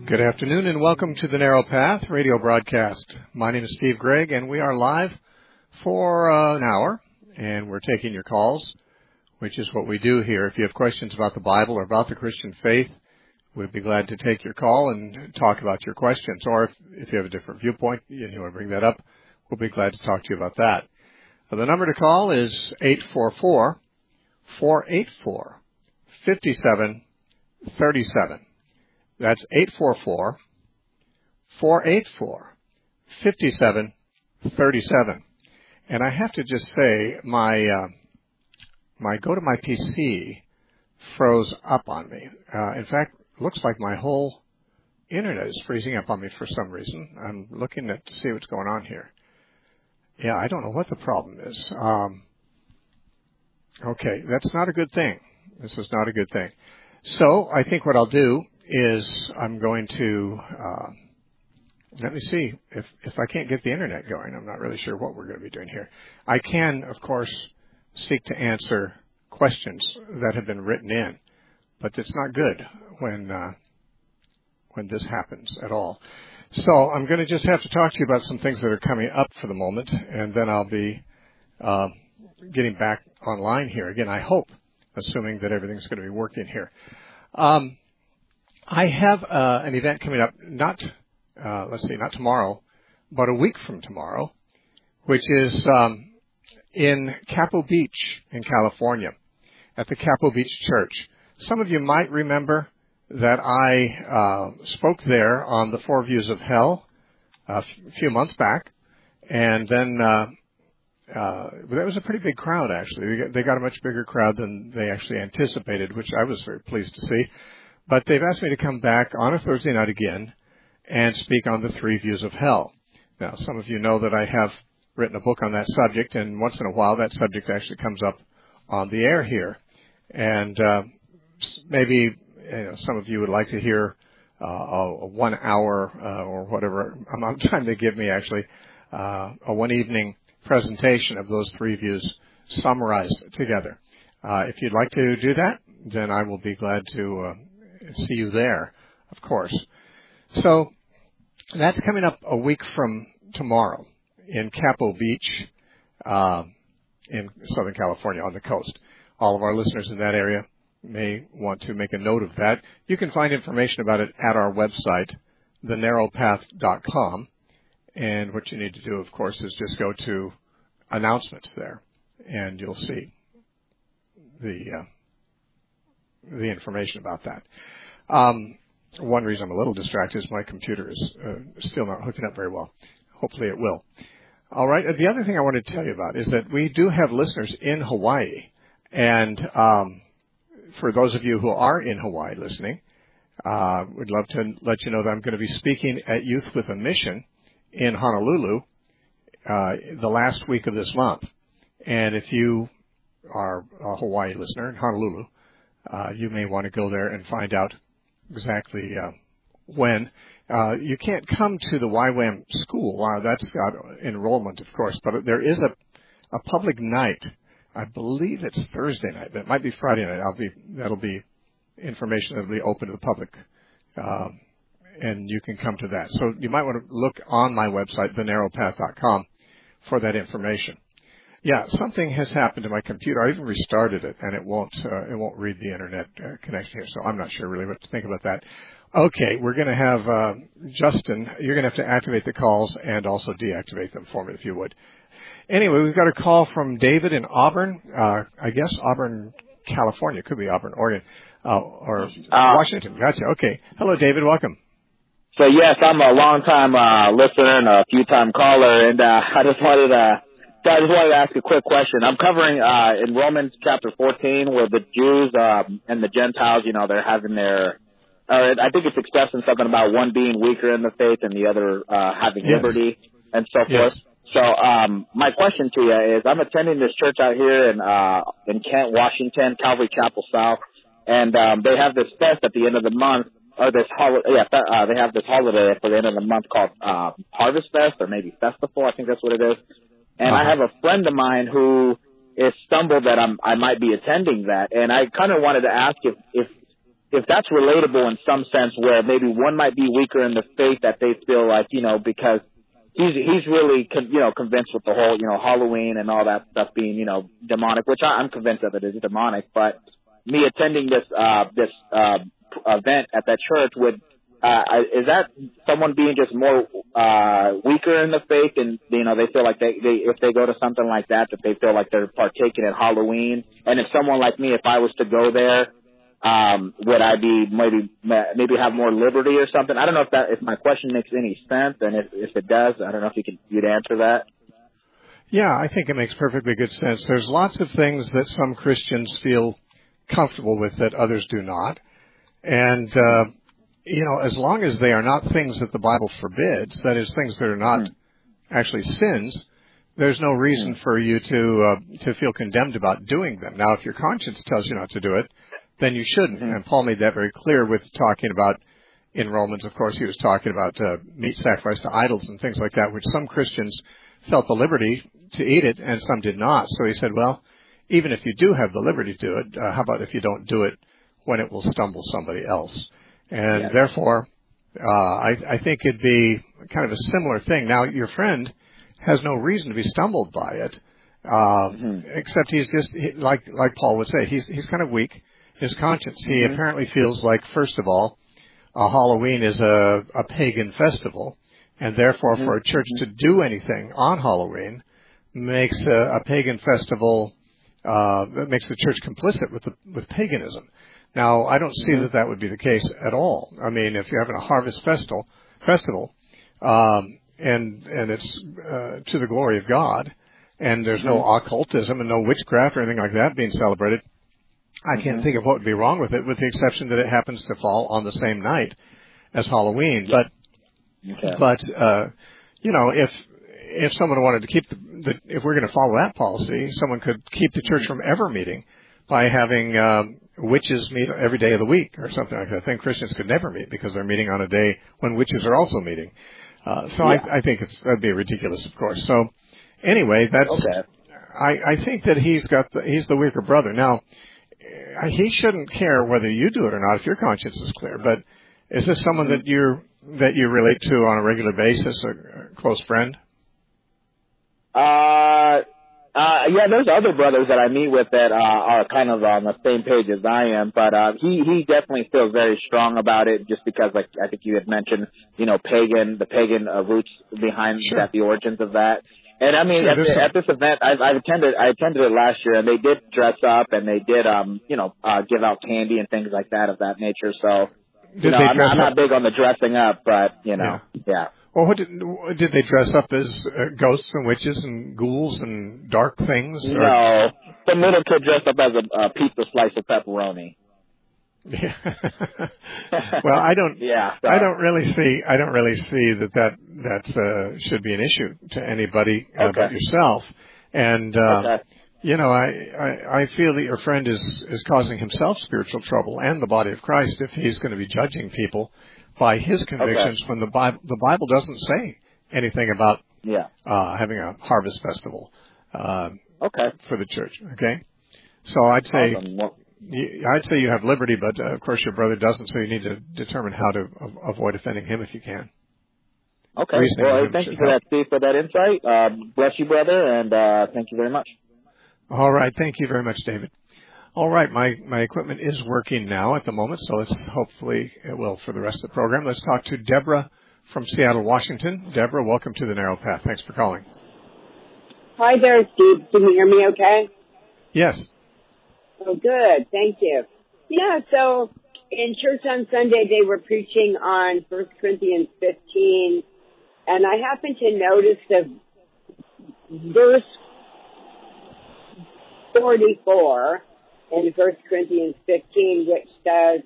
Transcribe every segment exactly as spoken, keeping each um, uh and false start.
Good afternoon and welcome to the Narrow Path radio broadcast. My name is Steve Gregg and we are live for uh, an hour and we're taking your calls, which is what we do here. If you have questions about the Bible or about the Christian faith, we'd be glad to take your call and talk about your questions. Or if, if you have a different viewpoint and you want to bring that up, we'll be glad to talk to you about that. Uh, the number to call is eight four four, four eight four, five seven three seven. That's eight four four, four eight four, five seven three seven. And I have to just say, my uh, my go to my P C froze up on me. Uh, in fact, it looks like my whole internet is freezing up on me for some reason. I'm looking at to see what's going on here. Yeah, I don't know what the problem is. Um, okay, that's not a good thing. This is not a good thing. So I think what I'll do is I'm going to, uh, let me see, if, if I can't get the internet going, I'm not really sure what we're going to be doing here. I can, of course, seek to answer questions that have been written in, but it's not good when, uh, when this happens at all. So I'm going to just have to talk to you about some things that are coming up for the moment, and then I'll be, uh, getting back online here. Again, I hope, assuming that everything's going to be working here. Um, I have uh, an event coming up, not, uh, let's see, not tomorrow, but a week from tomorrow, which is um, in Capo Beach in California, at the Capo Beach Church. Some of you might remember that I uh, spoke there on the Four Views of Hell a few months back, and then uh, uh, that was a pretty big crowd, actually. They got a much bigger crowd than they actually anticipated, which I was very pleased to see. But they've asked me to come back on a Thursday night again and speak on the Three Views of Hell. Now, some of you know that I have written a book on that subject, and once in a while that subject actually comes up on the air here. And uh, maybe you know, some of you would like to hear uh, a, a one hour uh, or whatever amount of time they give me, actually, uh, a one-evening presentation of those three views summarized together. Uh, if you'd like to do that, then I will be glad to uh, see you there, of course. So that's coming up a week from tomorrow in Capo Beach, uh, in Southern California on the coast. All of our listeners in that area may want to make a note of that. You can find information about it at our website, the narrow path dot com. And what you need to do, of course, is just go to announcements there, and you'll see the uh, the information about that. Um, one reason I'm a little distracted is my computer is uh, still not hooking up very well. Hopefully it will. All right. The other thing I wanted to tell you about is that we do have listeners in Hawaii. And um, for those of you who are in Hawaii listening, uh, we'd love to let you know that I'm going to be speaking at Youth with a Mission in Honolulu uh, the last week of this month. And if you are a Hawaii listener in Honolulu, uh, you may want to go there and find out exactly uh, when. Uh, you can't come to the Y WAM school. Uh, that's got enrollment, of course, but there is a, a public night. I believe it's Thursday night, but it might be Friday night. I'll be that'll be information that'll be open to the public, uh, and you can come to that. So you might want to look on my website, the narrow path dot com, for that information. Yeah, something has happened to my computer. I even restarted it, and it won't uh, it won't read the internet uh, connection here. So I'm not sure really what to think about that. Okay, we're going to have uh, Justin. You're going to have to activate the calls and also deactivate them for me, if you would. Anyway, we've got a call from David in Auburn. Uh, I guess Auburn, California. Could be Auburn, Oregon, uh, or uh, Washington. Gotcha. Okay. Hello, David. Welcome. So yes, I'm a long-time uh, listener and a few-time caller, and uh, I just wanted to. So I just wanted to ask a quick question. I'm covering uh, in Romans chapter fourteen where the Jews um, and the Gentiles, you know, they're having their, or I think it's expressing something about one being weaker in the faith and the other uh, having yes. liberty and so forth. Yes. So um, my question to you is, I'm attending this church out here in uh, in Kent, Washington, Calvary Chapel South, and um, they have this fest at the end of the month, or this holiday. Yeah, uh, they have this holiday for the end of the month called uh, Harvest Fest, or maybe Festival. I think that's what it is. And uh-huh. I have a friend of mine who is stumbled that I'm, I might be attending that. And I kind of wanted to ask if, if if that's relatable in some sense, where maybe one might be weaker in the faith that they feel like, you know, because he's he's really con- you know convinced with the whole you know Halloween and all that stuff being you know demonic, which I, I'm convinced of it is demonic. But me attending this uh, this uh, event at that church would uh, is that someone being just more uh, weaker in the faith, and you know they feel like they, they if they go to something like that that they feel like they're partaking in Halloween, and if someone like me, if I was to go there. Um, would I be maybe maybe have more liberty or something? I don't know if that if my question makes any sense, and if if it does, I don't know if you could you'd answer that. Yeah, I think it makes perfectly good sense. There's lots of things that some Christians feel comfortable with that others do not, and uh, you know, as long as they are not things that the Bible forbids, that is, things that are not mm. actually sins, there's no reason mm. for you to uh, to feel condemned about doing them. Now, if your conscience tells you not to do it, then you shouldn't. Mm-hmm. And Paul made that very clear with talking about, in Romans, of course, he was talking about uh, meat sacrificed to idols and things like that, which some Christians felt the liberty to eat it and some did not. So he said, well, even if you do have the liberty to do it, uh, how about if you don't do it when it will stumble somebody else? And yeah. therefore, uh, I, I think it'd be kind of a similar thing. Now, your friend has no reason to be stumbled by it, uh, mm-hmm. except he's just, he, like like Paul would say, he's he's kind of weak. His conscience. He mm-hmm. apparently feels like, first of all, uh, Halloween is a, a pagan festival, and therefore mm-hmm. for a church to do anything on Halloween makes a, a pagan festival, uh, makes the church complicit with the, with paganism. Now, I don't see mm-hmm. that that would be the case at all. I mean, if you're having a harvest festival, festival, um, and and it's uh, to the glory of God, and there's mm-hmm. no occultism and no witchcraft or anything like that being celebrated, I can't mm-hmm. think of what would be wrong with it, with the exception that it happens to fall on the same night as Halloween. Yeah. But, okay. but uh, you know, if if someone wanted to keep the, the if we're going to follow that policy, someone could keep the church from ever meeting by having um, witches meet every day of the week or something like that. I think Christians could never meet because they're meeting on a day when witches are also meeting. Uh, so yeah. I, I think it's that'd be ridiculous, of course. So anyway, that's okay. I, I think that he's got the, he's the weaker brother now. He shouldn't care whether you do it or not if your conscience is clear. But is this someone that you that you relate to on a regular basis, a close friend? Uh, uh, yeah. There's other brothers that I meet with that uh, are kind of on the same page as I am. But uh, he he definitely feels very strong about it, just because, like I think you had mentioned, you know, pagan the pagan uh, roots behind sure. that, the origins of that. And I mean, sure, at, the, at this event, I, I attended. I attended it last year, and they did dress up, and they did, um, you know, uh, give out candy and things like that of that nature. So, you did know, I'm, I'm not big on the dressing up, but you know, yeah. yeah. Well, what did, did they dress up as uh, ghosts and witches and ghouls and dark things? Or? No, the little kid dressed up as a, a pizza slice of pepperoni. Yeah. Well, I don't. Yeah. So. I don't really see. I don't really see that that that uh, should be an issue to anybody uh, okay. but yourself. And uh, okay. you know, I, I I feel that your friend is is causing himself spiritual trouble and the body of Christ if he's going to be judging people by his convictions okay. when the Bible the Bible doesn't say anything about yeah. uh, having a harvest festival uh, okay. for the church. Okay, so I'd say. Awesome. Well, I'd say you have liberty, but uh, of course your brother doesn't, so you need to determine how to a- avoid offending him if you can. Okay. Reasoning well, thank you for help. that, Steve, for that insight. Uh, bless you, brother, and uh, thank you very much. All right. Thank you very much, David. All right. My, my equipment is working now at the moment, so let's hopefully it will for the rest of the program. Let's talk to Deborah from Seattle, Washington. Deborah, welcome to the Narrow Path. Thanks for calling. Hi there, Steve. Can you hear me okay? Yes. Oh, good. Thank you. Yeah, so in church on Sunday, they were preaching on First Corinthians fifteen, and I happened to notice the verse forty-four in First Corinthians fifteen, which says,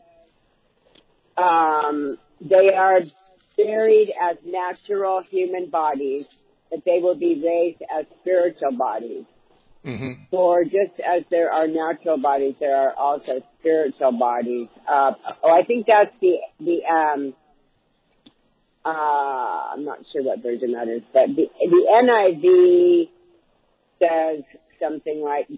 um, they are buried as natural human bodies, but they will be raised as spiritual bodies. Mm-hmm. For just as there are natural bodies, there are also spiritual bodies. Uh, oh, I think that's the, the, um, uh, I'm not sure what version that is, but the, the N I V says something like,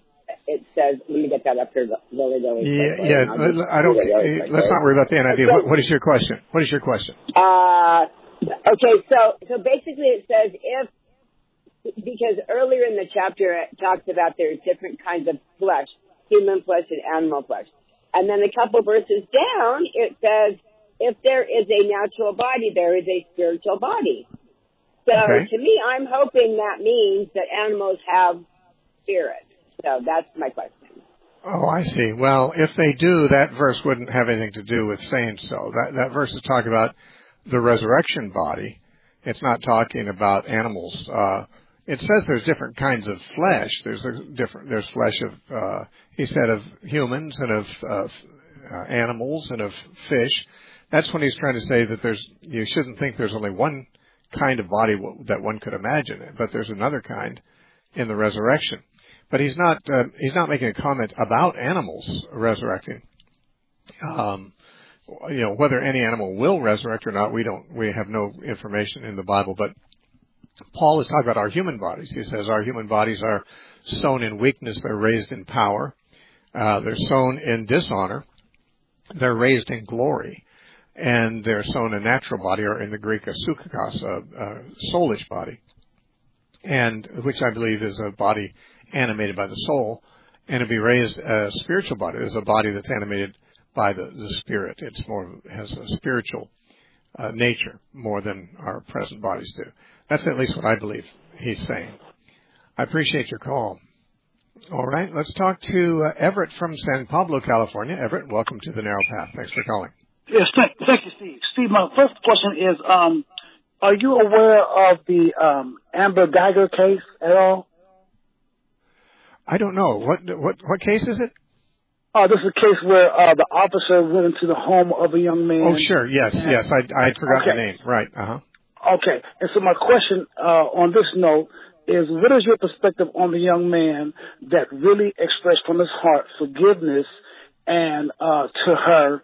it says, let me get that up here really, really Yeah, quickly. yeah. I don't. Really let's not worry about the N I V. What, what is your question? What is your question? Uh, okay, so so basically it says if because earlier in the chapter it talks about there's different kinds of flesh, human flesh and animal flesh, and then a couple verses down it says if there is a natural body, there is a spiritual body. So okay. To me, I'm hoping that means that animals have spirit. So that's my question. Oh, I see. Well, if they do, that verse wouldn't have anything to do with saying so. That that verse is talking about the resurrection body. It's not talking about animals. Uh, it says there's different kinds of flesh. There's a different. There's flesh of. Uh, he said of humans and of uh, uh, animals and of fish. That's when he's trying to say that there's. You shouldn't think there's only one kind of body that one could imagine, but there's another kind in the resurrection. But he's not uh, he's not making a comment about animals resurrecting. Um, you know, whether any animal will resurrect or not, we don't we have no information in the Bible. But Paul is talking about our human bodies. He says our human bodies are sown in weakness; they're raised in power. Uh, they're sown in dishonor; they're raised in glory. And they're sown a natural body, or in the Greek, a psychikos, a, a soulish body, and which I believe is a body animated by the soul, and to be raised a spiritual body is a body that's animated by the, the spirit. It's more has a spiritual uh, nature more than our present bodies do. That's at least what I believe he's saying. I appreciate your call. All right, let's talk to uh, Everett from San Pablo, California. Everett, welcome to the Narrow Path. Thanks for calling. Yes, thank, thank you, Steve. Steve, my first question is, um, are you aware of the um, Amber Geiger case at all? I don't know. What what what case is it? Oh, this is a case where uh, the officer went into the home of a young man. Oh, sure. Yes, and, yes. I I forgot okay. the name. Right. Uh-huh. Okay. And so my question uh, on this note is, what is your perspective on the young man that really expressed from his heart forgiveness and uh, to her,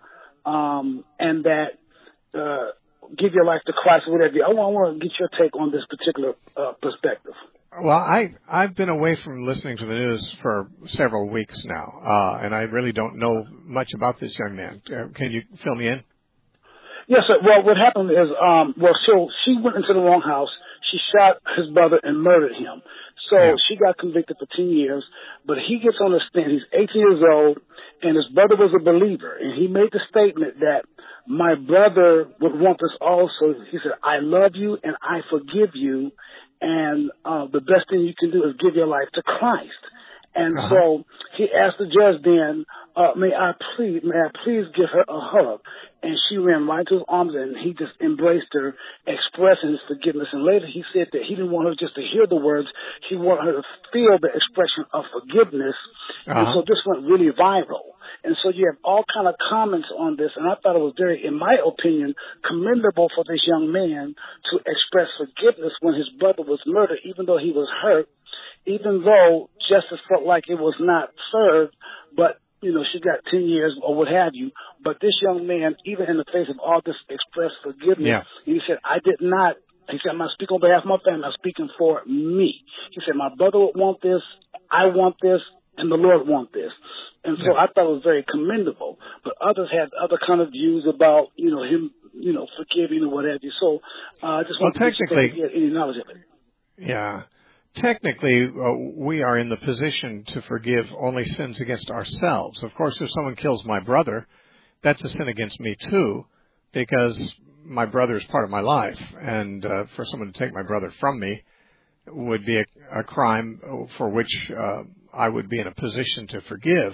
um, and that uh, give your life to Christ or whatever? I want, I want to get your take on this particular uh, perspective. Well, I, I've been away from listening to the news for several weeks now, uh, and I really don't know much about this young man. Uh, can you fill me in? Yes, sir. Well, what happened is, um, well, so she went into the wrong house. She shot his brother and murdered him. So yeah. She got convicted for ten years, but he gets on the stand. He's eighteen years old, and his brother was a believer, and he made the statement that my brother would want this also. He said, I love you and I forgive you. And uh, the best thing you can do is give your life to Christ. And uh-huh. so he asked the judge then, uh, may I please, may I please give her a hug? And she ran right to his arms and he just embraced her, expressing his forgiveness. And later he said that he didn't want her just to hear the words. He wanted her to feel the expression of forgiveness. Uh-huh. And so this went really viral. And so you have all kind of comments on this, and I thought it was very, in my opinion, commendable for this young man to express forgiveness when his brother was murdered, even though he was hurt, even though justice felt like it was not served, but, you know, she got ten years or what have you. But this young man, even in the face of all this, expressed forgiveness. Yeah. He said, I did not, he said, I'm not speaking on behalf of my family, I'm speaking for me. He said, my brother would want this, I want this, and the Lord want this. And so yeah. I thought it was very commendable. But others had other kind of views about, you know, him, you know, forgiving or what have you. So uh, I just want well, to technically, get any knowledge of it. Yeah. Technically, uh, we are in the position to forgive only sins against ourselves. Of course, if someone kills my brother, that's a sin against me too, because my brother is part of my life. And uh, for someone to take my brother from me would be a, a crime for which uh, I would be in a position to forgive.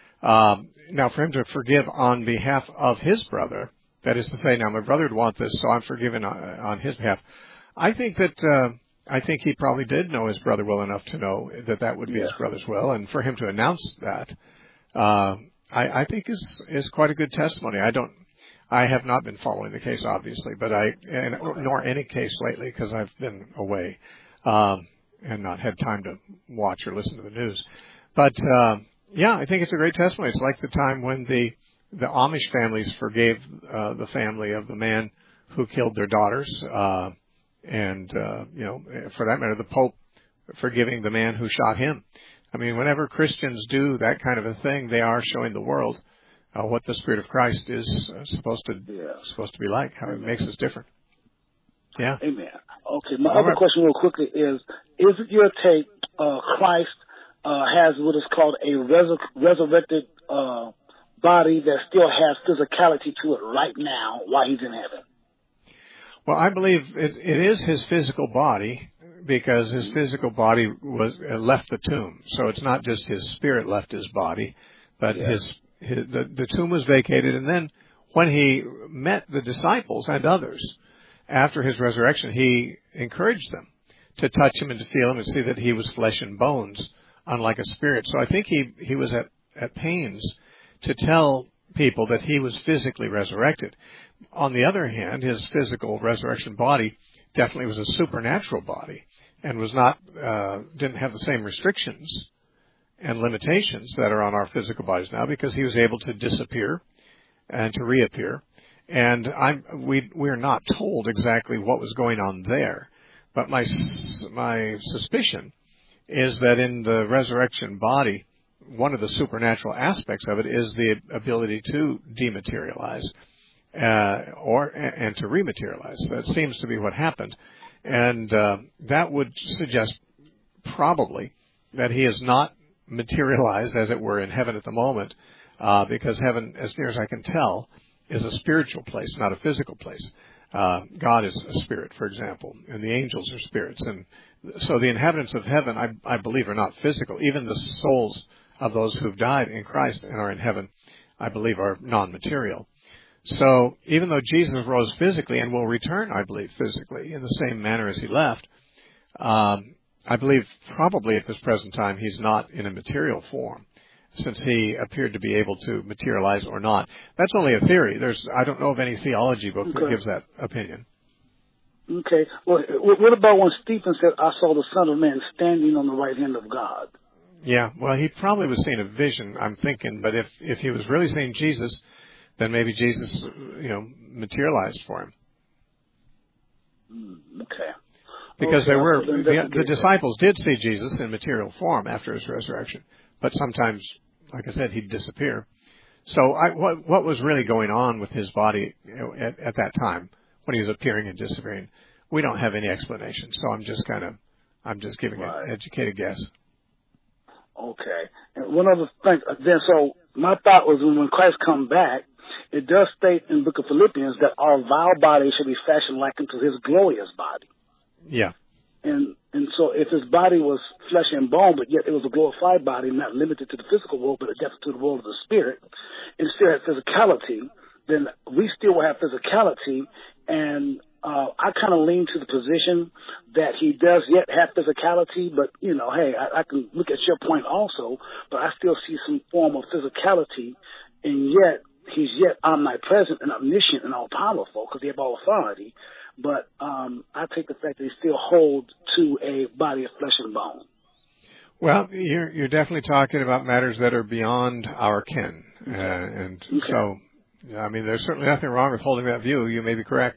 Um, now, for him to forgive on behalf of his brother, that is to say, now my brother would want this, so I'm forgiven on, on his behalf. I think that uh, I think he probably did know his brother well enough to know that that would be yeah. his brother's will, and for him to announce that, uh, I, I think is is quite a good testimony. I don't. I have not been following the case, obviously, but I and, nor any case lately because I've been away. Um, and not had time to watch or listen to the news. But, uh, yeah, I think it's a great testimony. It's like the time when the, the Amish families forgave, uh, the family of the man who killed their daughters, uh, and, uh, you know, for that matter, the Pope forgiving the man who shot him. I mean, whenever Christians do that kind of a thing, they are showing the world uh, what the Spirit of Christ is uh, supposed to Yeah. supposed to be like, how Amen. it makes us different. Yeah. Amen. Okay. My All other right. question, real quickly, is: Is it your take uh, Christ uh, has what is called a resur- resurrected uh, body that still has physicality to it right now while he's in heaven? Well, I believe it, it is his physical body, because his physical body was uh, left the tomb. So it's not just his spirit left his body, but Yeah. his, his the, the tomb was vacated. And then when he met the disciples and others after his resurrection, he encouraged them to touch him and to feel him and see that he was flesh and bones, unlike a spirit. So I think he, he was at, at pains to tell people that he was physically resurrected. On the other hand, his physical resurrection body definitely was a supernatural body and was not, uh, didn't have the same restrictions and limitations that are on our physical bodies now, because he was able to disappear and to reappear. And I'm, we, we're not told exactly what was going on there. But my, my suspicion is that in the resurrection body, one of the supernatural aspects of it is the ability to dematerialize. Uh, or and to rematerialize. That seems to be what happened, and uh, that would suggest probably that he is not materialized, as it were, in heaven at the moment, uh, because heaven, as near as I can tell, is a spiritual place, not a physical place. Uh, God is a spirit, for example, and the angels are spirits, and so the inhabitants of heaven, I, I believe, are not physical. Even the souls of those who've died in Christ and are in heaven, I believe, are non-material. So even though Jesus rose physically and will return, I believe, physically in the same manner as he left, um, I believe probably at this present time he's not in a material form, since he appeared to be able to materialize or not. That's only a theory. There's I don't know of any theology book Okay. that gives that opinion. Okay. Well, what about when Stephen said, "I saw the Son of Man standing on the right hand of God"? Yeah, well, he probably was seeing a vision, I'm thinking, but if, if he was really seeing Jesus, then maybe Jesus, you know, materialized for him. Mm, okay. Because okay, there were, then the, the disciples did see Jesus in material form after his resurrection, but sometimes, like I said, he'd disappear. So I, what, what was really going on with his body, you know, at, at that time when he was appearing and disappearing? We don't have any explanation, so I'm just kind of, I'm just giving Right. an educated guess. Okay. And one other thing, then, so my thought was when Christ come back, it does state in the book of Philippians that our vile body should be fashioned like unto his glorious body. Yeah. And and so if his body was flesh and bone, but yet it was a glorified body, not limited to the physical world, but adapted to the world of the spirit, and still had physicality, then we still will have physicality. And uh, I kind of lean to the position that he does yet have physicality, but, you know, hey, I, I can look at your point also, but I still see some form of physicality, and yet he's yet omnipresent and omniscient and all-powerful because he has all authority. But um, I take the fact that he still holds to a body of flesh and bone. Well, you're, you're definitely talking about matters that are beyond our ken. Uh, and Okay. so, I mean, there's certainly nothing wrong with holding that view. You may be correct.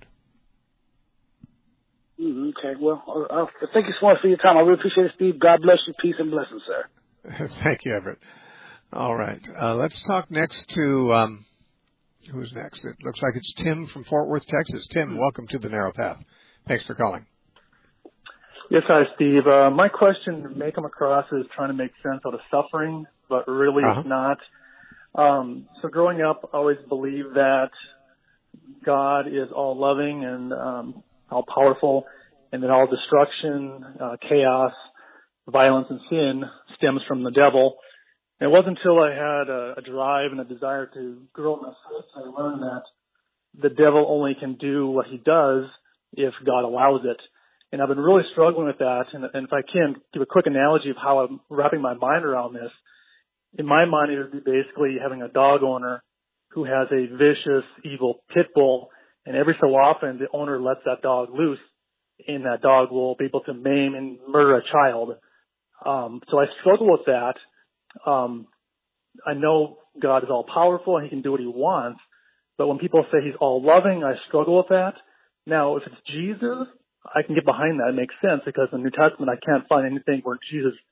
Mm, okay. Well, uh, uh, thank you so much for your time. I really appreciate it, Steve. God bless you. Peace and blessings, sir. Thank you, Everett. All right. Uh, let's talk next to, um, who's next? It looks like it's Tim from Fort Worth, Texas. Tim, welcome to the Narrow Path. Thanks for calling. Yes, hi, Steve. Uh, my question may come across as trying to make sense out of suffering, but really Uh-huh. it's not. Um, so growing up, I always believed that God is all loving and um, all powerful, and that all destruction, uh, chaos, violence, and sin stems from the devil. And it wasn't until I had a, a drive and a desire to grow my faith I learned that the devil only can do what he does if God allows it. And I've been really struggling with that. And, and if I can give a quick analogy of how I'm wrapping my mind around this, in my mind it would be basically having a dog owner who has a vicious, evil pit bull, and every so often the owner lets that dog loose, and that dog will be able to maim and murder a child. Um, so I struggle with that. Um, I know God is all powerful and he can do what he wants, but when people say he's all loving, I struggle with that. Now, if it's Jesus, I can get behind that. It makes sense because in the New Testament, I can't find anything where Jesus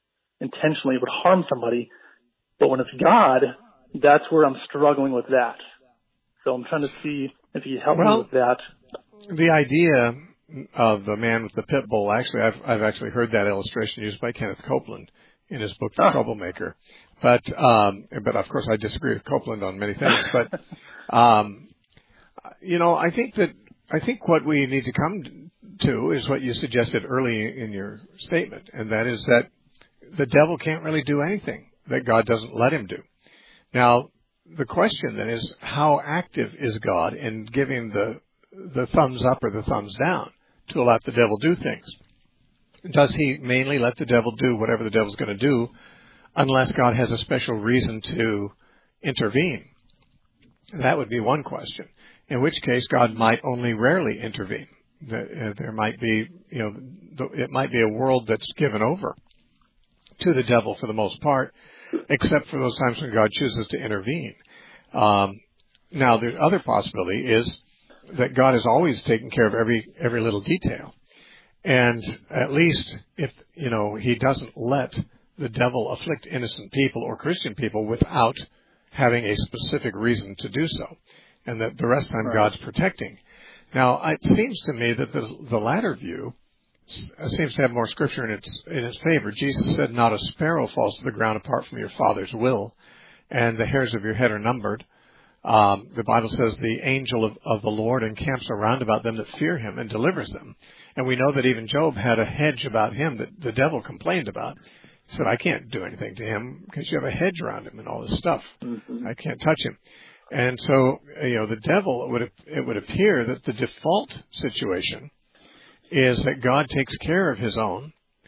intentionally would harm somebody. But when it's God, that's where I'm struggling with that. So I'm trying to see if you help well, me with that. The idea of the man with the pit bull, actually, I've, I've actually heard that illustration used by Kenneth Copeland in his book, The oh. Troublemaker. But, um, but of course I disagree with Copeland on many things. But, um, you know, I think that, I think what we need to come to is what you suggested early in your statement, and that is that the devil can't really do anything that God doesn't let him do. Now, the question then is, how active is God in giving the the thumbs up or the thumbs down to let the devil do things? Does he mainly let the devil do whatever the devil's going to do unless God has a special reason to intervene? That would be one question, in which case God might only rarely intervene. There might be, you know, it might be a world that's given over to the devil for the most part, except for those times when God chooses to intervene. Um, now, the other possibility is that God is always taking care of every every little detail. And at least if, you know, he doesn't let the devil afflict innocent people or Christian people without having a specific reason to do so, and that the rest of the time right. God's protecting. Now, it seems to me that the, the latter view seems to have more scripture in its, in its favor. Jesus said, not a sparrow falls to the ground apart from your Father's will, and the hairs of your head are numbered. Um, the Bible says the angel of, of the Lord encamps around about them that fear him and delivers them. And we know that even Job had a hedge about him that the devil complained about. He said, I can't do anything to him because you have a hedge around him and all this stuff. Mm-hmm. I can't touch him. And so, you know, the devil, it would, it would appear that the default situation is that God takes care of his own.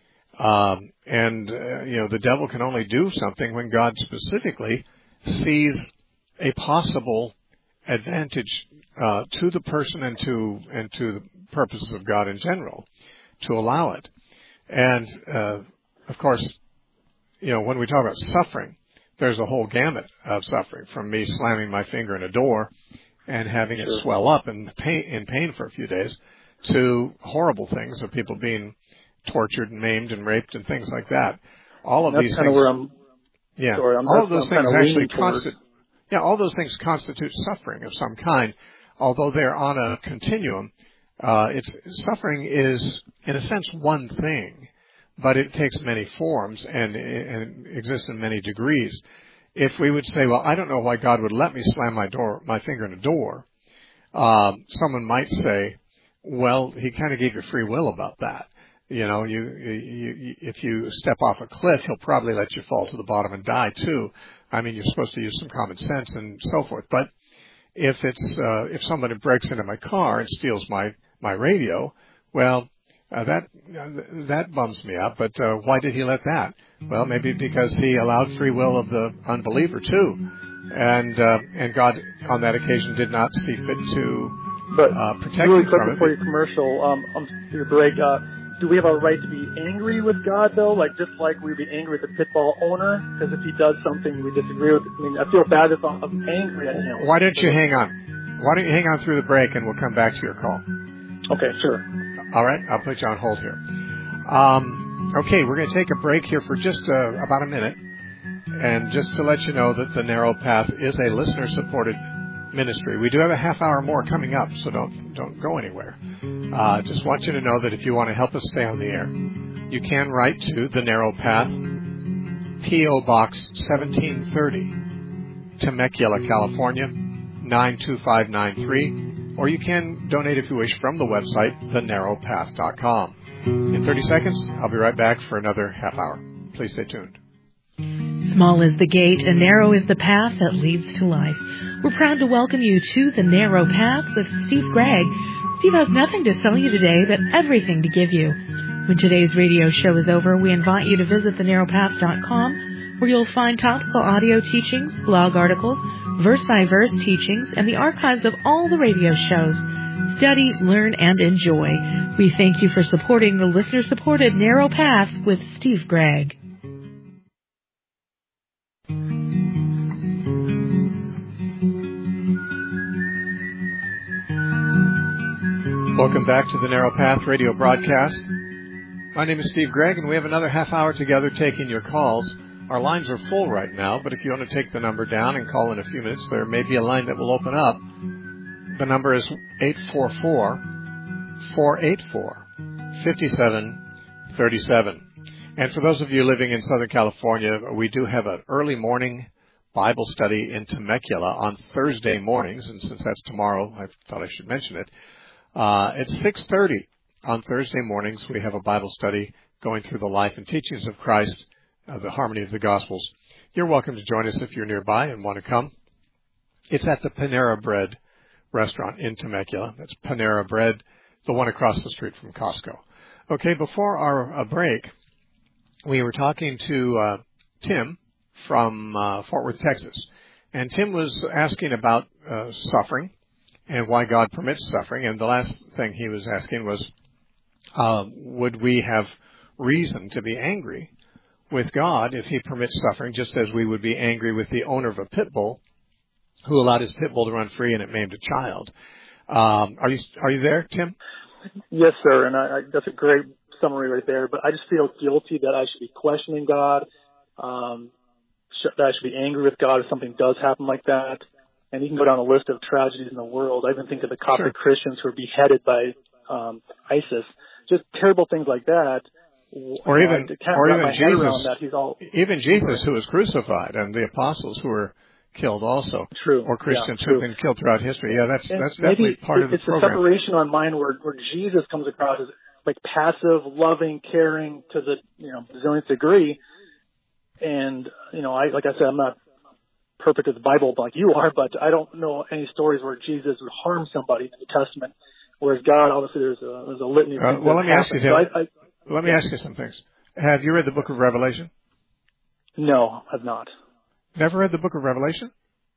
Um, and, uh, you know, the devil can only do something when God specifically sees a possible advantage uh, to the person and to and to the purposes of God in general to allow it. And, uh, of course, you know, when we talk about suffering, there's a whole gamut of suffering, from me slamming my finger in a door and having it swell up in pain, in pain for a few days, to horrible things of people being tortured and maimed and raped and things like that. All of that's these kind things. Of where I'm, yeah, sorry, I'm all of those I'm things actually constitute. Yeah, all those things constitute suffering of some kind, although they're on a continuum. Uh, it's suffering is, in a sense, one thing, but it takes many forms and, and exists in many degrees. If we would say, well, I don't know why God would let me slam my door, my finger in a door, um, someone might say, well, he kind of gave you free will about that. You know, you, you, you, if you step off a cliff, he'll probably let you fall to the bottom and die too. I mean, you're supposed to use some common sense and so forth. But if it's, uh, if somebody breaks into my car and steals my, my radio, well, uh, that, uh, that bums me up. But, uh, why did he let that? Well, maybe because he allowed free will of the unbeliever too. And, uh, and God on that occasion did not see fit to, but uh, protect really you quick from before it. your commercial, um, um, your break, uh, do we have a right to be angry with God, though? Like, just like we'd be angry with the pit bull owner? Because if he does something we disagree with, I mean, I feel bad if I'm angry at him. Why don't you hang on? Why don't you hang on through the break and we'll come back to your call? Okay, sure. All right, I'll put you on hold here. Um, okay, we're going to take a break here for just uh, about a minute. And just to let you know that The Narrow Path is a listener-supported ministry. We do have a half hour more coming up, so don't don't go anywhere. Uh, just want you to know that if you want to help us stay on the air, you can write to The Narrow Path, P O Box seventeen thirty, Temecula, California, nine two five nine three, or you can donate if you wish from the website, the narrow path dot com. In thirty seconds, I'll be right back for another half hour. Please stay tuned. Small is the gate and narrow is the path that leads to life. We're proud to welcome you to The Narrow Path with Steve Gregg. Steve has nothing to sell you today, but everything to give you. When today's radio show is over, we invite you to visit the narrow path dot com, where you'll find topical audio teachings, blog articles, verse-by-verse teachings, and the archives of all the radio shows. Study, learn, and enjoy. We thank you for supporting the listener-supported Narrow Path with Steve Gregg. Welcome back to the Narrow Path radio broadcast. My name is Steve Gregg, and we have another half hour together taking your calls. Our lines are full right now, but if you want to take the number down and call in a few minutes, there may be a line that will open up. The number is eight four four, four eight four, five seven three seven. And for those of you living in Southern California, we do have an early morning Bible study in Temecula on Thursday mornings, and since that's tomorrow, I thought I should mention it. Uh, at six thirty on Thursday mornings, we have a Bible study going through the life and teachings of Christ, uh, the harmony of the Gospels. You're welcome to join us if you're nearby and want to come. It's at the Panera Bread restaurant in Temecula. That's Panera Bread, the one across the street from Costco. Okay, before our uh, break, we were talking to uh, Tim from uh, Fort Worth, Texas. And Tim was asking about uh, suffering and why God permits suffering. And the last thing he was asking was, uh, would we have reason to be angry with God if he permits suffering, just as we would be angry with the owner of a pit bull who allowed his pit bull to run free and it maimed a child. Um, are you are you there, Tim? Yes, sir. And I, I, that's a great summary right there. But I just feel guilty that I should be questioning God. Um, that I should be angry with God if something does happen like that. And you can go down a list of tragedies in the world. I even think of the Coptic Sure. Christians who were beheaded by um, ISIS. Just terrible things like that. Or even, or even Jesus, that. He's all, even Jesus who was crucified, and the apostles who were killed also. True. Or Christians yeah, who have been killed throughout history. Yeah, that's and that's definitely part of the it's program. It's a separation on mine where, where Jesus comes across as like passive, loving, caring to the you know zillionth degree. And, you know, I like I said, I'm not perfect with the Bible like you are, but I don't know any stories where Jesus would harm somebody in the Testament, whereas God, obviously, there's a, there's a litany of Uh, things well, that let me ask you, happen. Tim. So I, I, let me ask you some things. Have you read the book of Revelation? No, I have not. Never read the book of Revelation?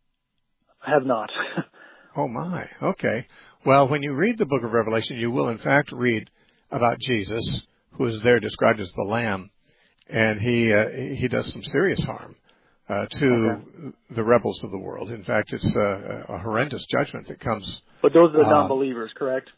I have not. Oh, my. Okay. Well, when you read the book of Revelation, you will, in fact, read about Jesus, who is there described as the Lamb. And he uh, he does some serious harm uh, to okay. the rebels of the world. In fact, it's a, a horrendous judgment that comes. But those are the uh, non-believers, correct?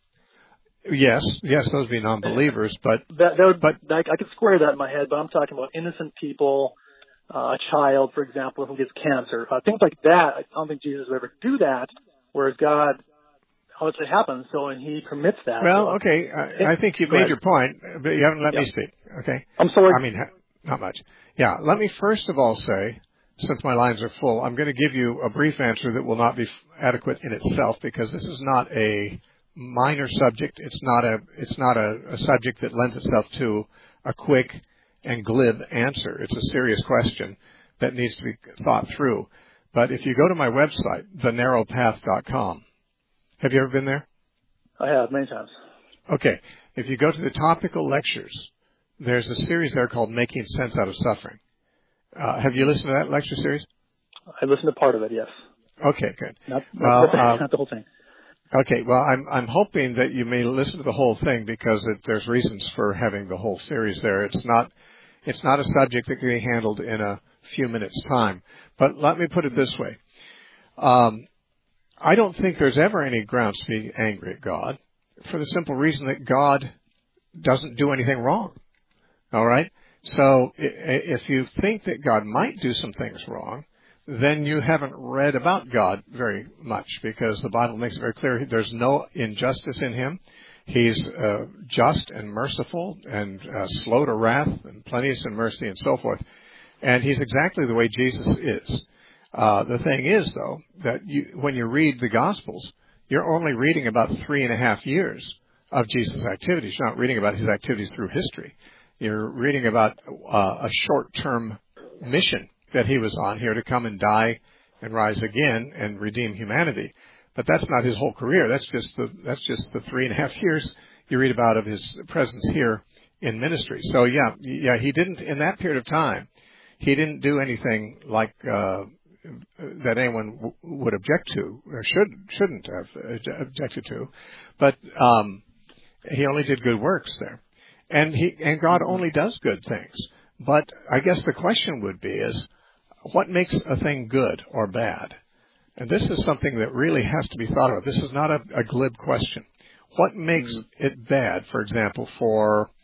Yes, yes, those would be non-believers. But that, that would, but I, I could square that in my head. But I'm talking about innocent people, uh, a child, for example, who gets cancer, uh, things like that. I don't think Jesus would ever do that. Whereas God, obviously, happens. So and He permits that. Well, so, okay, I, I think you've made ahead. your point, but you haven't let yeah. me speak. Okay. I'm sorry. I mean, not much. Yeah. Let me first of all say, since my lines are full, I'm going to give you a brief answer that will not be adequate in itself, because this is not a minor subject. It's not a it's not a, a subject that lends itself to a quick and glib answer. It's a serious question that needs to be thought through. But if you go to my website, the narrow path dot com, have you ever been there? I have, many times. Okay. If you go to the topical lectures, there's a series there called Making Sense Out of Suffering. Uh, have you listened to that lecture series? I listened to part of it, yes. Okay, good. Not, well, not, the, uh, not the whole thing. Okay, well, I'm I'm hoping that you may listen to the whole thing, because it, there's reasons for having the whole series there. It's not it's not a subject that can be handled in a few minutes' time. But let me put it this way. Um, I don't think there's ever any grounds to be angry at God, for the simple reason that God doesn't do anything wrong. All right? So if you think that God might do some things wrong, then you haven't read about God very much, because the Bible makes it very clear there's no injustice in him. He's uh, just and merciful and uh, slow to wrath and plenteous in mercy and so forth. And he's exactly the way Jesus is. Uh, the thing is, though, that you, when you read the Gospels, you're only reading about three and a half years of Jesus' activities. You're not reading about his activities through history. You're reading about uh, a short-term mission that he was on here to come and die and rise again and redeem humanity. But that's not his whole career. That's just the that's just the three and a half years you read about of his presence here in ministry. So yeah, yeah, he didn't in that period of time. He didn't do anything like uh, that anyone w- would object to or should shouldn't have objected to. But um, he only did good works there, and he and God only does good things. But I guess the question would be is, what makes a thing good or bad? And this is something that really has to be thought about. This is not a, a glib question. What makes it bad, for example, for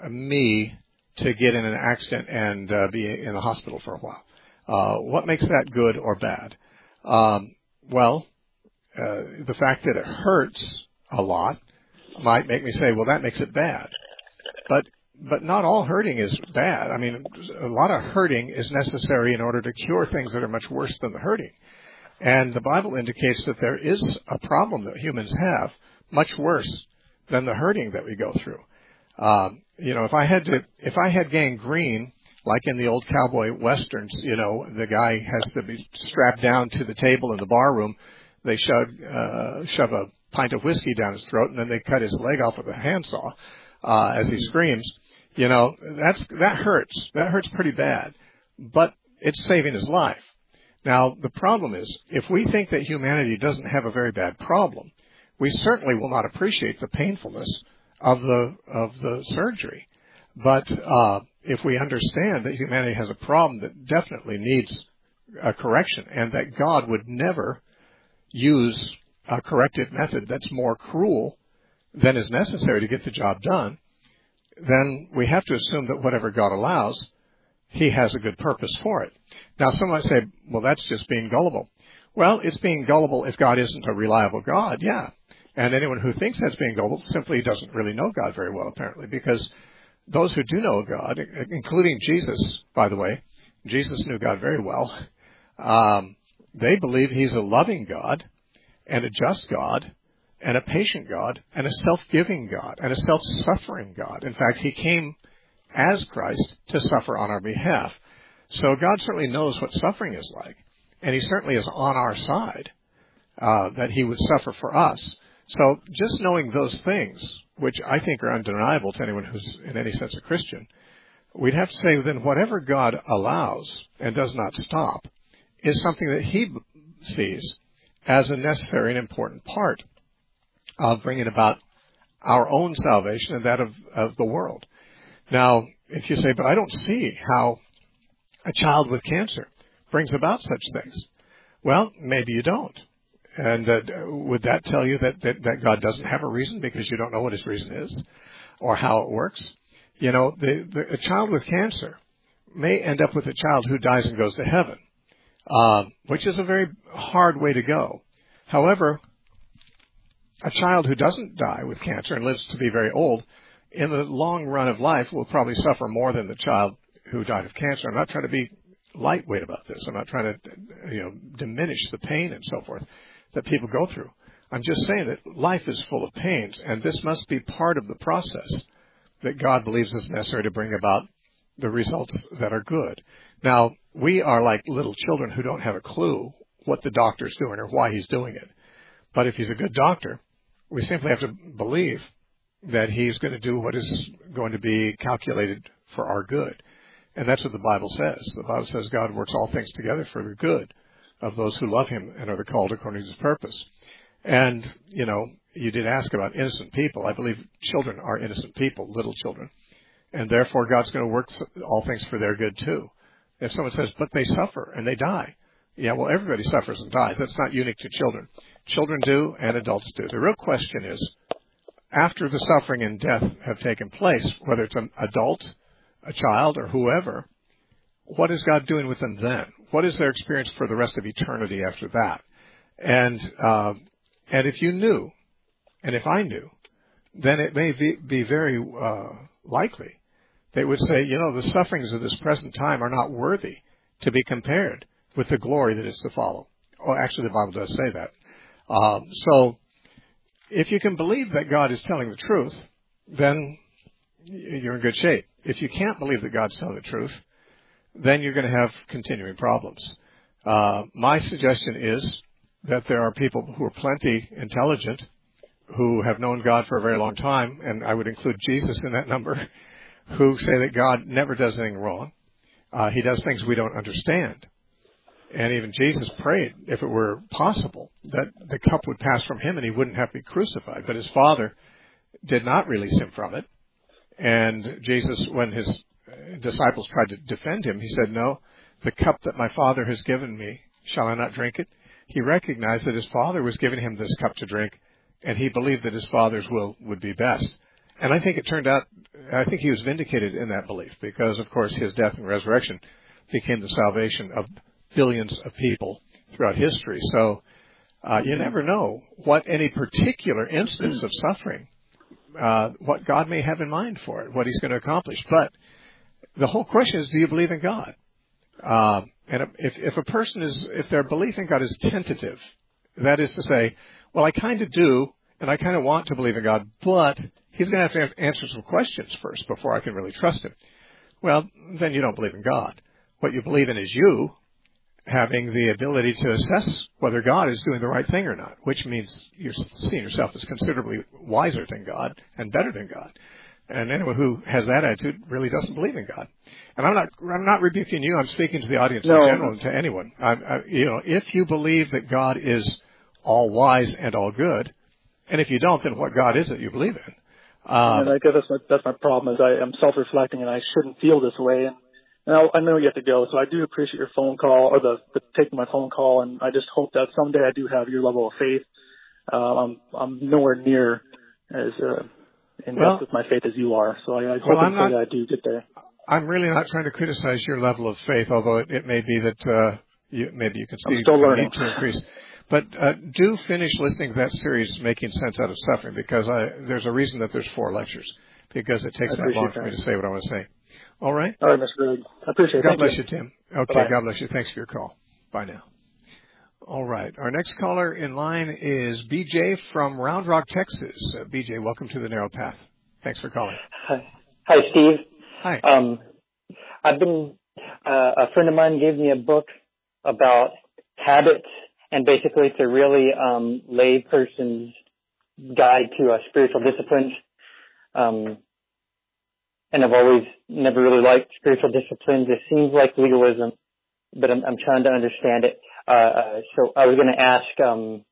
me to get in an accident and uh, be in the hospital for a while? Uh, what makes that good or bad? Um, well, uh, the fact that it hurts a lot might make me say, well, that makes it bad. But but not all hurting is bad. I mean, a lot of hurting is necessary in order to cure things that are much worse than the hurting. And the Bible indicates that there is a problem that humans have much worse than the hurting that we go through. Um, you know, if I had to, if I had gangrene, like in the old cowboy westerns, you know, the guy has to be strapped down to the table in the bar room. They shove, uh, shove a pint of whiskey down his throat, and then they cut his leg off with a handsaw uh, as he screams. You know, that's that hurts. That hurts pretty bad, but it's saving his life. Now, the problem is, if we think that humanity doesn't have a very bad problem, we certainly will not appreciate the painfulness of the of the surgery. But uh, if we understand that humanity has a problem that definitely needs a correction, and that God would never use a corrective method that's more cruel than is necessary to get the job done, then we have to assume that whatever God allows, He has a good purpose for it. Now, some might say, well, that's just being gullible. Well, it's being gullible if God isn't a reliable God, yeah. And anyone who thinks that's being gullible simply doesn't really know God very well, apparently, because those who do know God, including Jesus, by the way, Jesus knew God very well, um, they believe He's a loving God and a just God and a patient God and a self-giving God and a self-suffering God. In fact, He came as Christ to suffer on our behalf. So God certainly knows what suffering is like, and He certainly is on our side, uh, that He would suffer for us. So just knowing those things, which I think are undeniable to anyone who's in any sense a Christian, we'd have to say then whatever God allows and does not stop is something that He sees as a necessary and important part of bringing about our own salvation and that of, of the world. Now, if you say, but I don't see how a child with cancer brings about such things. Well, maybe you don't. And uh, would that tell you that, that, that God doesn't have a reason because you don't know what His reason is or how it works? You know, the, the, a child with cancer may end up with a child who dies and goes to heaven, uh, which is a very hard way to go. However, a child who doesn't die with cancer and lives to be very old, in the long run of life will probably suffer more than the child who died of cancer. I'm not trying to be lightweight about this. I'm not trying to, you know, diminish the pain and so forth that people go through. I'm just saying that life is full of pains, and this must be part of the process that God believes is necessary to bring about the results that are good. Now, we are like little children who don't have a clue what the doctor's doing or why he's doing it. But if he's a good doctor, we simply have to believe that He's going to do what is going to be calculated for our good. And that's what the Bible says. The Bible says God works all things together for the good of those who love Him and are the called according to His purpose. And, you know, you did ask about innocent people. I believe children are innocent people, little children. And therefore God's going to work all things for their good too. If someone says, but they suffer and they die. Yeah, well, everybody suffers and dies. That's not unique to children. Children do and adults do. The real question is, after the suffering and death have taken place, whether it's an adult, a child, or whoever, what is God doing with them then? What is their experience for the rest of eternity after that? And uh, and if you knew, and if I knew, then it may be, be very uh, likely they would say, you know, the sufferings of this present time are not worthy to be compared with the glory that is to follow. Oh, actually, the Bible does say that. Um, so if you can believe that God is telling the truth, then you're in good shape. If you can't believe that God's telling the truth, then you're going to have continuing problems. Uh, my suggestion is that there are people who are plenty intelligent, who have known God for a very long time, and I would include Jesus in that number, who say that God never does anything wrong. Uh, he does things we don't understand. And even Jesus prayed, if it were possible, that the cup would pass from Him and He wouldn't have to be crucified. But His Father did not release Him from it. And Jesus, when His disciples tried to defend Him, He said, no, the cup that my Father has given me, shall I not drink it? He recognized that His Father was giving Him this cup to drink, and He believed that His Father's will would be best. and I think it turned out, I think he was vindicated in that belief because, of course, his death and resurrection became the salvation of billions of people throughout history. So uh, you never know what any particular instance of suffering, uh, what God may have in mind for it, what he's going to accomplish. But the whole question is, do you believe in God? Uh, and if, if a person is, if their belief in God is tentative, that is to say, well, I kind of do, and I kind of want to believe in God, but he's going to have to answer some questions first before I can really trust him. Well, then you don't believe in God. What you believe in is you having the ability to assess whether God is doing the right thing or not, which means you're seeing yourself as considerably wiser than God and better than God. And anyone who has that attitude really doesn't believe in God. And I'm not, I'm not rebuking you. I'm speaking to the audience no. in general and to anyone. I, I, you know, if you believe that God is all wise and all good, and if you don't, then what God is it you believe in? Um, and I guess that's my, that's my problem is I am self-reflecting and I shouldn't feel this way. And, and I, I know you have to go, so I do appreciate your phone call or the, the taking my phone call. And I just hope that someday I do have your level of faith. Uh, I'm, I'm nowhere near as uh, in depth well, with my faith as you are. So I, I hope well, not, that I do get there. I'm really not trying to criticize your level of faith, although it, it may be that uh, you, maybe you can see I'm still learning. need to increase. But uh, do finish listening to that series, Making Sense Out of Suffering, because I, there's a reason that there's four lectures, because it takes that long that. for me to say what I want to say. All right? All right, Mister Greg. I appreciate it. God Thank bless you, you, Tim. Okay, Bye-bye. God bless you. Thanks for your call. Bye now. All right. Our next caller in line is B J from Round Rock, Texas. Uh, B J, welcome to the Narrow Path. Thanks for calling. Hi, Hi Steve. Hi. Um, I've been, uh, a friend of mine gave me a book about habits, and basically it's a really um, lay person's guide to uh, spiritual disciplines. Um, and I've always never really liked spiritual disciplines. It seems like legalism, but I'm, I'm trying to understand it. Uh, uh, so I was going to ask, um,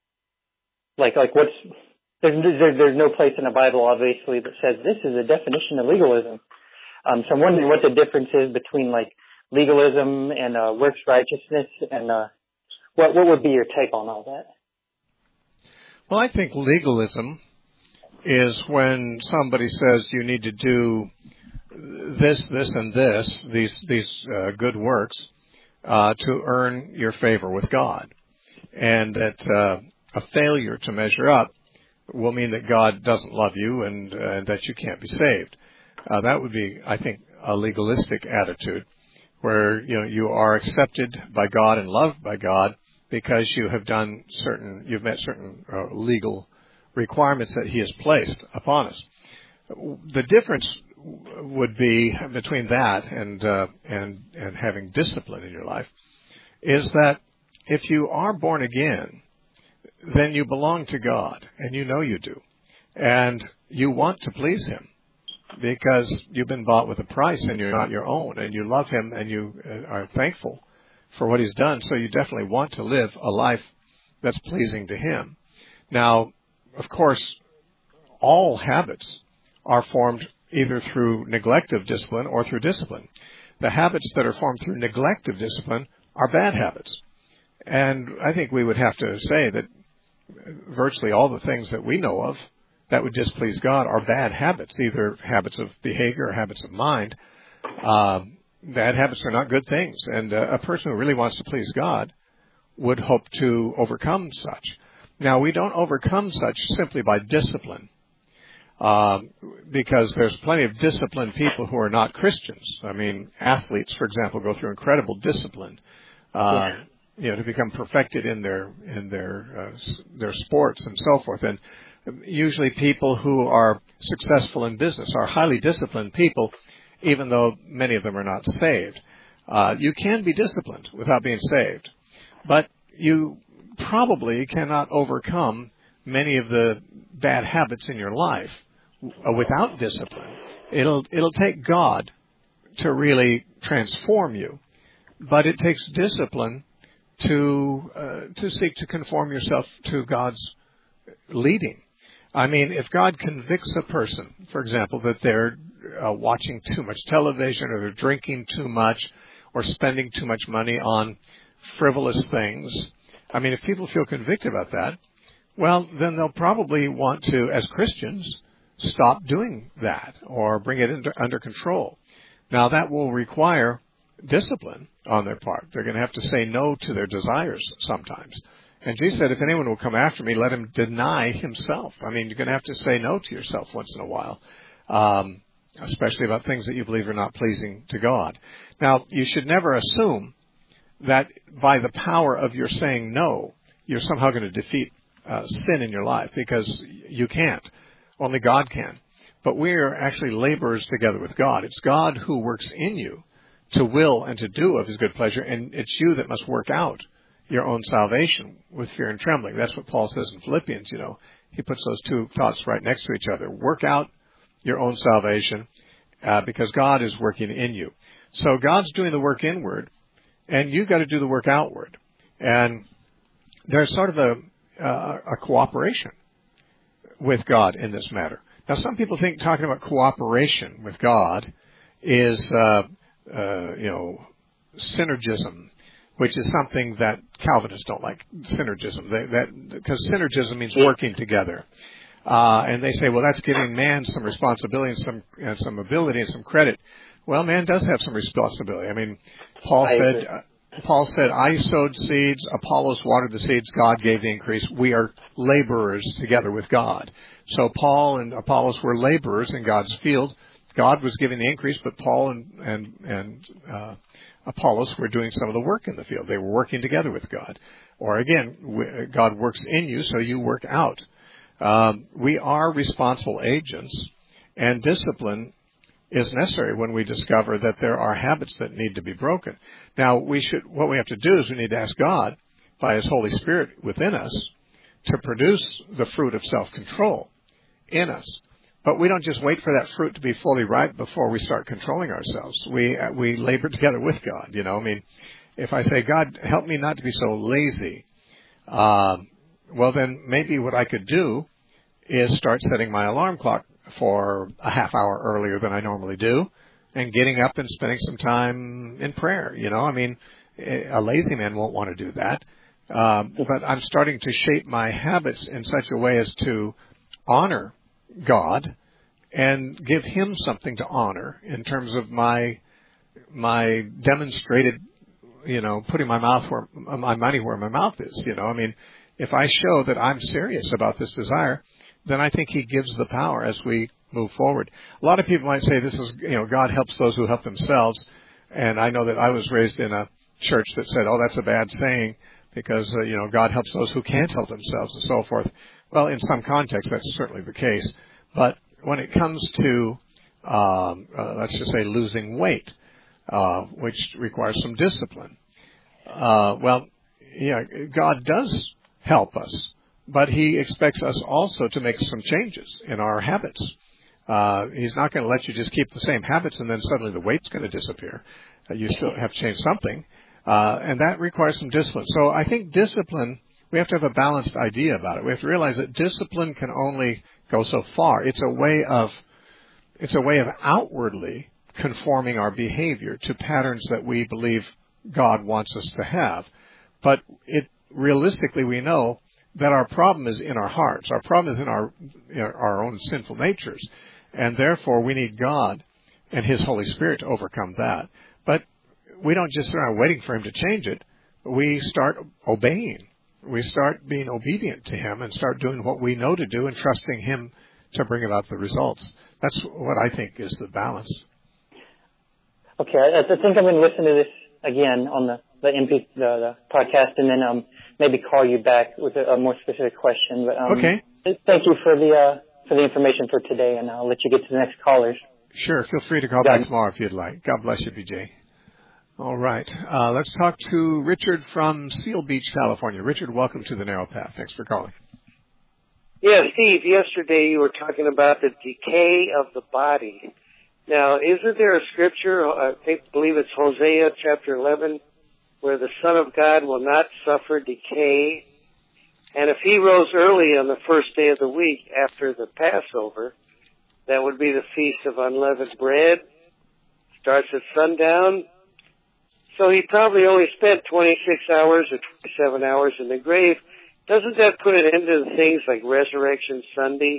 like, like what's, there's, there's, there's no place in the Bible, obviously, that says this is a definition of legalism. Um, so I'm wondering what the difference is between, like, legalism and uh, works righteousness, and uh, what, what would be your take on all that? Well, I think legalism is when somebody says you need to do this, this, and this, these these uh, good works, uh, to earn your favor with God, and that uh, a failure to measure up will mean that God doesn't love you and uh, that you can't be saved. Uh, that would be, I think, a legalistic attitude, where you know you are accepted by God and loved by God because you have done certain, you've met certain uh, legal requirements that He has placed upon us. The difference would be between that and uh, and and having discipline in your life is that if you are born again, then you belong to God, and you know you do, and you want to please Him because you've been bought with a price and you're not your own, and you love Him and you are thankful for what He's done, so you definitely want to live a life that's pleasing to Him. Now, of course, all habits are formed either through neglect of discipline or through discipline. The habits that are formed through neglect of discipline are bad habits. And I think we would have to say that virtually all the things that we know of that would displease God are bad habits, either habits of behavior or habits of mind. Um, bad habits are not good things. And uh, a person who really wants to please God would hope to overcome such. Now, we don't overcome such simply by discipline, um, because there's plenty of disciplined people who are not Christians. I mean, athletes, for example, go through incredible discipline, uh, yeah. you know, to become perfected in their in their uh, their sports and so forth. And usually, people who are successful in business are highly disciplined people, even though many of them are not saved. Uh, you can be disciplined without being saved, but you probably cannot overcome many of the bad habits in your life without discipline. It'll it'll take God to really transform you, but it takes discipline to uh, to seek to conform yourself to God's leading. I mean, if God convicts a person, for example, that they're uh, watching too much television or they're drinking too much or spending too much money on frivolous things, I mean, if people feel convicted about that, well, then they'll probably want to, as Christians, stop doing that or bring it under, under control. Now, that will require discipline on their part. They're going to have to say no to their desires sometimes. And Jesus said, if anyone will come after me, let him deny himself. I mean, you're going to have to say no to yourself once in a while, um, especially about things that you believe are not pleasing to God. Now, you should never assume that by the power of your saying no, you're somehow going to defeat uh, sin in your life, because you can't. Only God can. But we're actually laborers together with God. It's God who works in you to will and to do of his good pleasure, and it's you that must work out your own salvation with fear and trembling. That's what Paul says in Philippians, you know. He puts those two thoughts right next to each other. Work out your own salvation uh, because God is working in you. So God's doing the work inward, and you've got to do the work outward. And there's sort of a, uh, a cooperation with God in this matter. Now, some people think talking about cooperation with God is, uh, uh, you know, synergism, which is something that Calvinists don't like, synergism. They, that, because synergism means working together. Uh, and they say, well, that's giving man some responsibility and some, and some ability and some credit. Well, man does have some responsibility. I mean, Paul I said, uh, Paul said, I sowed seeds, Apollos watered the seeds, God gave the increase. We are laborers together with God. So Paul and Apollos were laborers in God's field. God was giving the increase, but Paul and, and, and, uh, Apollos were doing some of the work in the field. They were working together with God. Or again, God works in you, so you work out. Um, we are responsible agents, and discipline is necessary when we discover that there are habits that need to be broken. Now, we should, what we have to do is we need to ask God, by his Holy Spirit within us, to produce the fruit of self-control in us. But we don't just wait for that fruit to be fully ripe before we start controlling ourselves. We we labor together with God, you know. I mean, if I say, God, help me not to be so lazy, uh, well, then maybe what I could do is start setting my alarm clock for a half hour earlier than I normally do and getting up and spending some time in prayer, you know. I mean, a lazy man won't want to do that. Uh, but I'm starting to shape my habits in such a way as to honor God and give him something to honor in terms of my my demonstrated, you know, putting my mouth where my money where my mouth is. You know, I mean, if I show that I'm serious about this desire, then I think he gives the power as we move forward. A lot of people might say this is, you know, God helps those who help themselves, and I know that I was raised in a church that said, oh, that's a bad saying because uh, you know, God helps those who can't help themselves and so forth. Well, in some contexts, that's certainly the case. But when it comes to, um, uh, let's just say, losing weight, uh, which requires some discipline, uh, well, yeah, God does help us, but he expects us also to make some changes in our habits. Uh, he's not going to let you just keep the same habits and then suddenly the weight's going to disappear. Uh, you still have to change something, uh, and that requires some discipline. So I think discipline, we have to have a balanced idea about it. We have to realize that discipline can only go so far. It's a way of, it's a way of outwardly conforming our behavior to patterns that we believe God wants us to have. But it, realistically, we know that our problem is in our hearts. Our problem is in our, in our own sinful natures. And therefore, we need God and his Holy Spirit to overcome that. But we don't just sit around waiting for him to change it. We start obeying. We start being obedient to him and start doing what we know to do and trusting him to bring about the results. That's what I think is the balance. Okay, I, I think I'm going to listen to this again on the the, M P, the, the podcast, and then um, maybe call you back with a, a more specific question. But um, okay. Thank you for the uh, for the information for today, and I'll let you get to the next callers. Sure. Feel free to call God. back tomorrow if you'd like. God bless you, B J. All right. Uh, let's talk to Richard from Seal Beach, California. Richard, welcome to the Narrow Path. Thanks for calling. Yeah, Steve, yesterday you were talking about the decay of the body. Now, isn't there a scripture, I think, believe it's Hosea chapter eleven, where the Son of God will not suffer decay? And if he rose early on the first day of the week after the Passover, that would be the Feast of Unleavened Bread, starts at sundown. So he probably only spent twenty-six hours or twenty-seven hours in the grave. Doesn't that put an end to things like Resurrection Sunday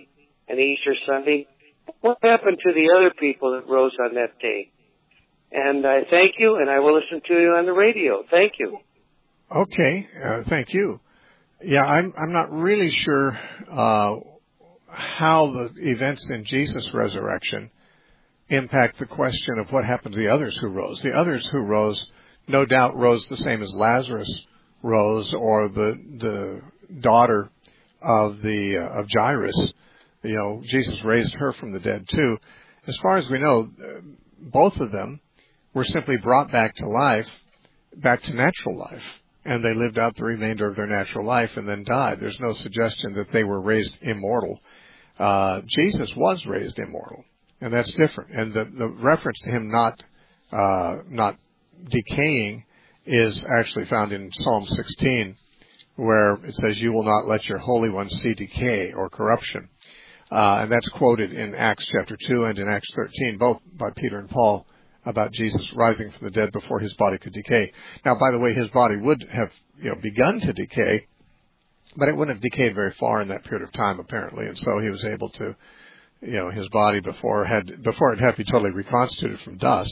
and Easter Sunday. What happened to the other people that rose on that day? And I thank you, and I will listen to you on the radio. Thank you. Okay, uh, thank you. Yeah, I'm I'm not really sure uh, how the events in Jesus' resurrection impact the question of what happened to the others who rose. The others who rose, no doubt, rose the same as Lazarus rose, or the the daughter of the uh, of Jairus. You know, Jesus raised her from the dead too. As far as we know, both of them were simply brought back to life, back to natural life, and they lived out the remainder of their natural life and then died. There's no suggestion that they were raised immortal. Uh, Jesus was raised immortal, and that's different. And the, the reference to him not uh, not decaying is actually found in Psalm sixteen, where it says, "You will not let your Holy One see decay or corruption." Uh, and that's quoted in Acts chapter two and in Acts thirteen, both by Peter and Paul, about Jesus rising from the dead before his body could decay. Now, by the way, his body would have, you know, begun to decay, but it wouldn't have decayed very far in that period of time, apparently. And so he was able to, you know, his body before had before it had to be totally reconstituted from dust,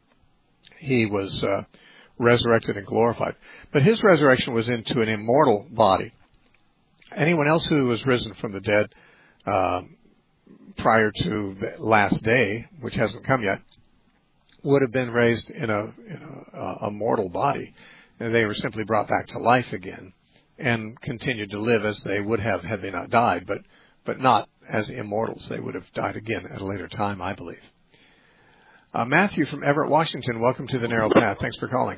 he was uh, resurrected and glorified. But his resurrection was into an immortal body. Anyone else who was risen from the dead uh, prior to the last day, which hasn't come yet, would have been raised in a, in a, a mortal body. And they were simply brought back to life again and continued to live as they would have had they not died, but, but not as immortals. They would have died again at a later time, I believe. Uh, Matthew from Everett, Washington, welcome to the Narrow Path. Thanks for calling.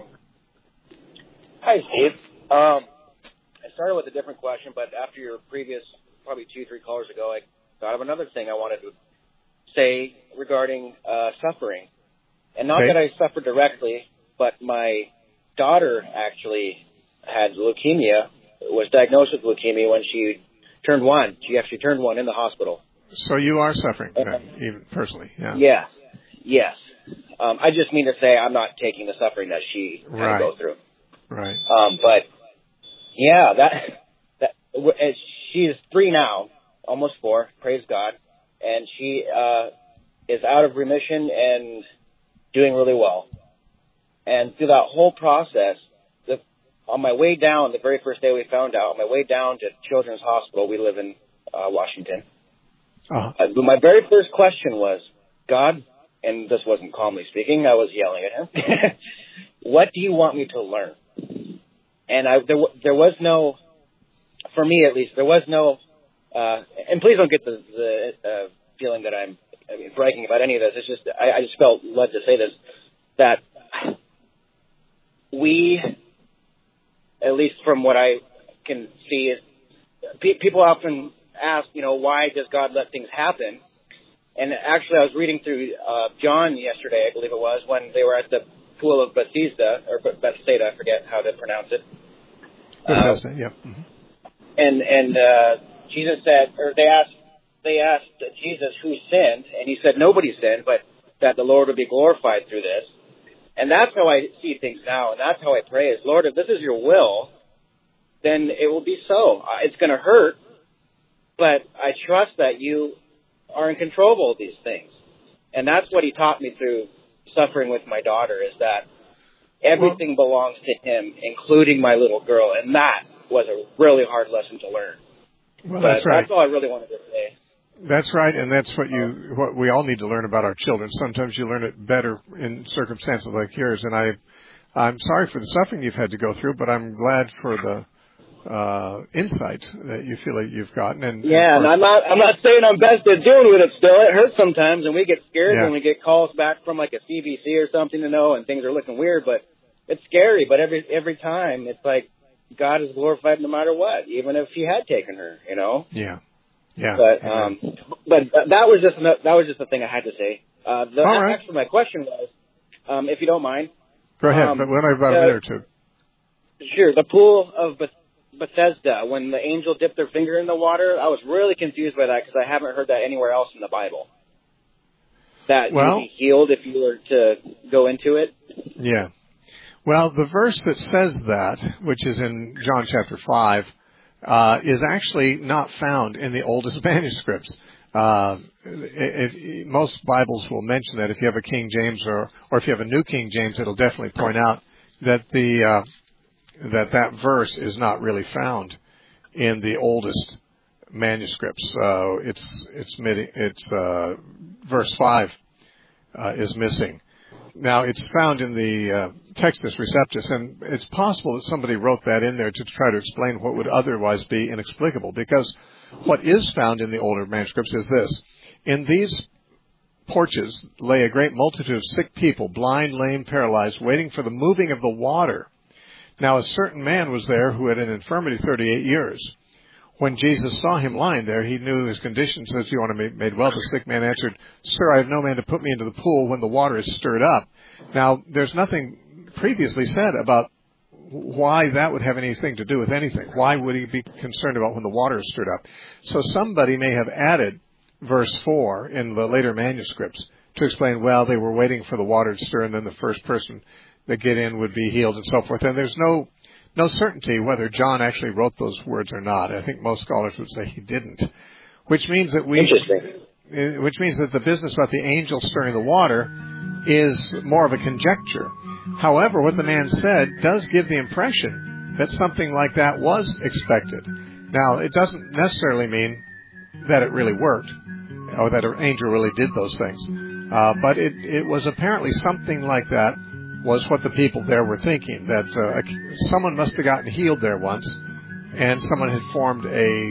Hi, Steve. Um, I started with a different question, but after your previous, probably two, three callers ago, I thought of another thing I wanted to say regarding uh, suffering. And not okay. that I suffered directly, but my daughter actually had leukemia, was diagnosed with leukemia when she turned one. She actually turned one in the hospital. So you are suffering, uh, even personally, yeah. Yes, yes. Um, I just mean to say I'm not taking the suffering that she had right. to go through. Right. Um, but, yeah, that, that she's three now, almost four, praise God, and she uh, is out of remission and doing really well. And through that whole process, the, on my way down, the very first day we found out, on my way down to Children's Hospital, we live in uh, Washington, uh-huh. uh, my very first question was, God, and this wasn't calmly speaking, I was yelling at him, what do you want me to learn? And I, there, there was no, for me at least, there was no, uh, and please don't get the, the uh, feeling that I'm I mean, bragging about any of this. It's just, I, I just felt led to say this, that we, at least from what I can see, is pe- people often ask, you know, why does God let things happen? And actually, I was reading through uh, John yesterday, I believe it was, when they were at the pool of Bethesda, or Bethsaida, I forget how to pronounce it. Bethesda, uh, yeah. Mm-hmm. And, and uh, Jesus said, or they asked, They asked Jesus who sinned, and he said nobody sinned, but that the Lord would be glorified through this. And that's how I see things now, and that's how I pray is, Lord, if this is your will, then it will be so. It's going to hurt, but I trust that you are in control of all these things. And that's what he taught me through suffering with my daughter, is that everything well, belongs to him, including my little girl, and that was a really hard lesson to learn. Well, but that's right. That's all I really wanted to say. That's right, and that's what you what we all need to learn about our children. Sometimes you learn it better in circumstances like yours, and I, I'm sorry for the suffering you've had to go through, but I'm glad for the uh, insight that you feel like you've gotten. And yeah, and, and I'm not I'm not saying I'm best at dealing with it. Still, it hurts sometimes, and we get scared yeah. when we get calls back from like a C B C or something to know, and things are looking weird. But it's scary. But every every time, it's like God is glorified no matter what, even if He had taken her. You know. Yeah. Yeah, but um, but that was just that was just the thing I had to say. Uh, the, All right. Actually, my question was, um, if you don't mind, go ahead. Um, but when I've about uh, a minute or two. Sure. The pool of Beth- Bethesda, when the angel dipped their finger in the water, I was really confused by that because I haven't heard that anywhere else in the Bible. That well, you'd be healed if you were to go into it. Yeah. Well, the verse that says that, which is in John chapter five. Uh, is actually not found in the oldest manuscripts. Uh, it, it, most Bibles will mention that if you have a King James or, or if you have a New King James, it'll definitely point out that the uh, that that verse is not really found in the oldest manuscripts. Uh, it's it's it's uh, verse five uh, is missing. Now it's found in the uh, Textus Receptus, and it's possible that somebody wrote that in there to try to explain what would otherwise be inexplicable. Because what is found in the older manuscripts is this: in these porches lay a great multitude of sick people, blind, lame, paralyzed, waiting for the moving of the water. Now a certain man was there who had an infirmity thirty-eight years. When Jesus saw him lying there, he knew his condition, says, "Do you want to be made well?" The sick man answered, "Sir, I have no man to put me into the pool when the water is stirred up." Now, there's nothing previously said about why that would have anything to do with anything. Why would he be concerned about when the water is stirred up? So somebody may have added verse four in the later manuscripts to explain, well, they were waiting for the water to stir, and then the first person that get in would be healed and so forth. And there's no no certainty whether John actually wrote those words or not. I think most scholars would say he didn't, which means that we, Interesting. which means that the business about the angel stirring the water is more of a conjecture. However, what the man said does give the impression that something like that was expected. Now, it doesn't necessarily mean that it really worked or that an angel really did those things, uh, but it, it was apparently something like that was what the people there were thinking, that uh, someone must have gotten healed there once, and someone had formed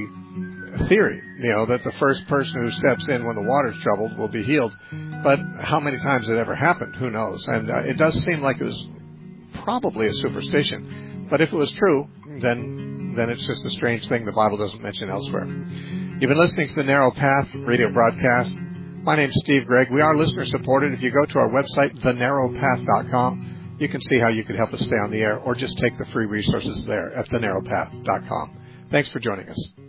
a theory, you know, that the first person who steps in when the water's troubled will be healed. But how many times it ever happened, who knows? And uh, it does seem like it was probably a superstition. But if it was true, then then it's just a strange thing the Bible doesn't mention elsewhere. You've been listening to the Narrow Path radio broadcast. My name's Steve Gregg. We are listener-supported. If you go to our website, the narrow path dot com, you can see how you could help us stay on the air, or just take the free resources there at the narrow path dot com. Thanks for joining us.